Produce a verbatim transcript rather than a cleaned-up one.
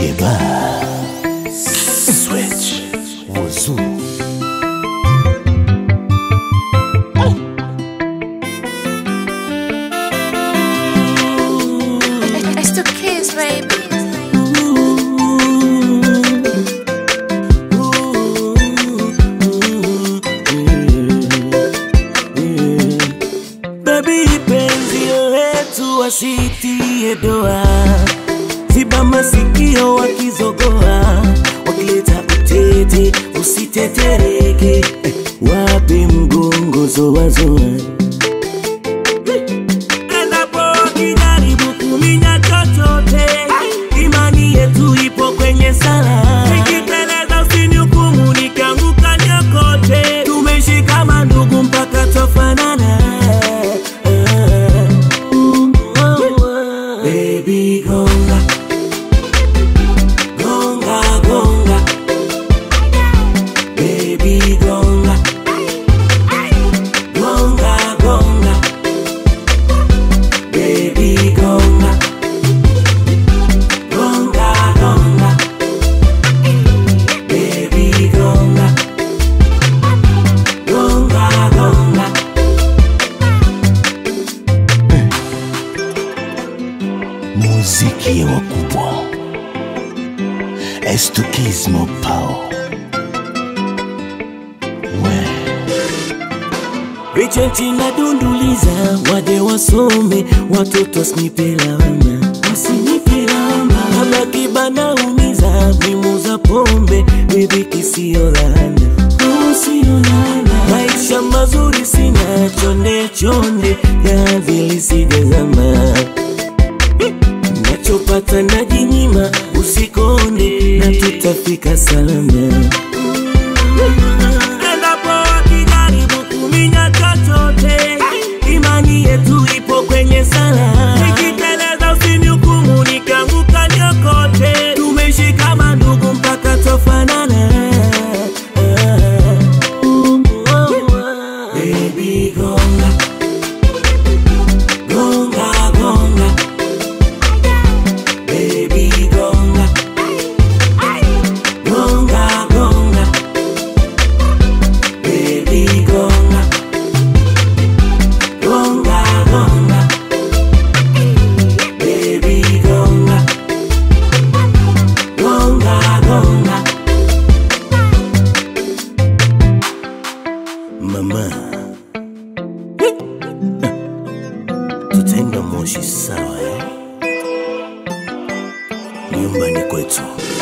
Geba Switch Wazoo. It's the kids, baby. Baby penzi letu wasitie doa, ziba masikio wakizogoa, wakileta utete usitetereke, wape mgongo zoa zoa. Endapo wakijaribu kuminya chochote, imani yetu ipo kwenye sala. Nikiteleza usinihukumu nikianguka nyokote, tumeshika mandugu mpaka twafanana. Baby gonga, gonga, gonga. Baby gonga, gonga, gonga. Baby gonga, gonga, gonga. Baby gonga, gonga, gonga. Muziki ya wakubwa Estukismo Pao We Richenti na dunduliza, waje wasome, watoto wasinipelawama, wasinipelawama. Kama kibana umiza, mimu za pombe, baby kisio laana, oh sio laana. Maisha mazuri sina, chonde chonde, ya vili sijazama. Nachopata najinyima, usikonde, na tutafika salama. Endapo wakijaribu kuminya chochote, imani yetu ipo kwenye sala. Nikiteleza usinihukumu nikianguka nyokote, tumeshika mandugu mpaka twafanana. Baby gonga, gonga, gonga. Baby gonga, gonga, gonga. Baby gonga, gonga, gonga. Baby gonga, gonga, gonga. Mama, tutaenda Moshi sawa eh? Nyumbani kwetu.